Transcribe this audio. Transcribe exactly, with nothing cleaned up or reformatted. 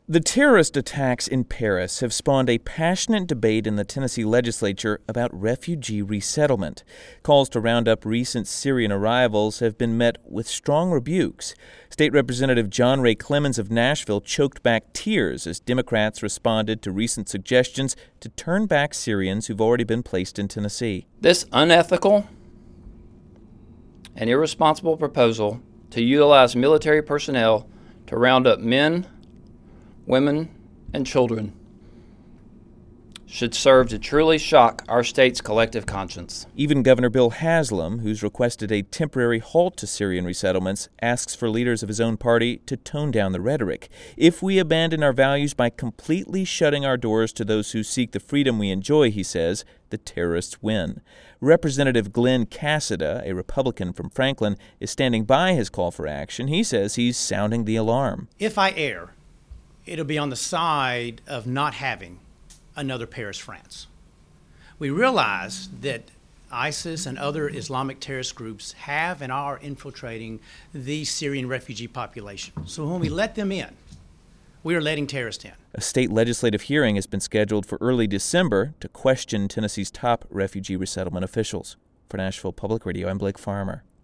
The terrorist attacks in Paris have spawned a passionate debate in the Tennessee legislature about refugee resettlement. Calls to round up recent Syrian arrivals have been met with strong rebukes. State Representative John Ray Clemens of Nashville choked back tears as Democrats responded to recent suggestions to turn back Syrians who've already been placed in Tennessee. This unethical and irresponsible proposal to utilize military personnel to round up men, women, and children should serve to truly shock our state's collective conscience. Even Governor Bill Haslam, who's requested a temporary halt to Syrian resettlements, asks for leaders of his own party to tone down the rhetoric. If we abandon our values by completely shutting our doors to those who seek the freedom we enjoy, he says, the terrorists win. Representative Glenn Cassida, a Republican from Franklin, is standing by his call for action. He says he's sounding the alarm. If I err, it'll be on the side of not having another Paris, France. We realize that ISIS and other Islamic terrorist groups have and are infiltrating the Syrian refugee population. So when we let them in, we are letting terrorists in. A state legislative hearing has been scheduled for early December to question Tennessee's top refugee resettlement officials. For Nashville Public Radio, I'm Blake Farmer.